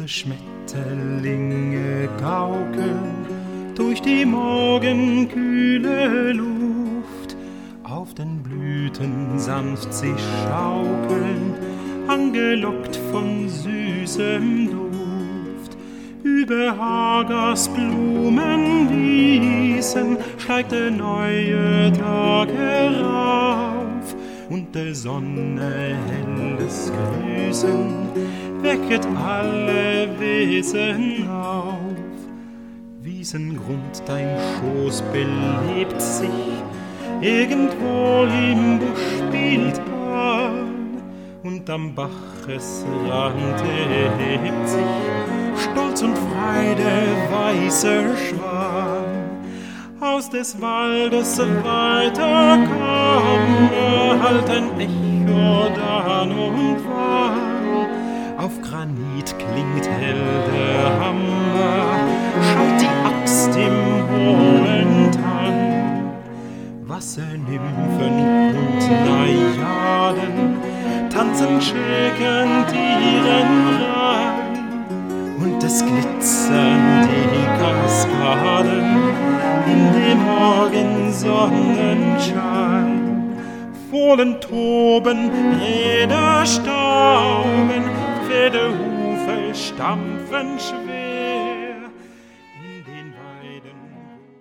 Bunte Schmetterlinge gaukeln durch die morgenkühle Luft, auf den Blüten sanft sich schaukeln, angelockt von süßem Duft. Über Hagers Blumenwiesen steigt der neue Tag herauf, und der Sonne helles Grüßen wecket alle Wesen auf. Wiesengrund, dein Schoß belebt sich, irgendwo im Busch spielt Bahn, und am Bachesrand erhebt sich stolz und frei der weiße Schwan. Aus des Waldes weiter kam halt ein Echo dann und wann. Auf Granit klingt hell der Hammer, schallt die Axt im hohen Tann. Wassernymphen und Najaden tanzen schäkend ihren Reih, und es glitzern die Kaskaden in dem Morgensonnenschein. Fohlen toben, Räder stauben, Pferdehufe stampfen schwer.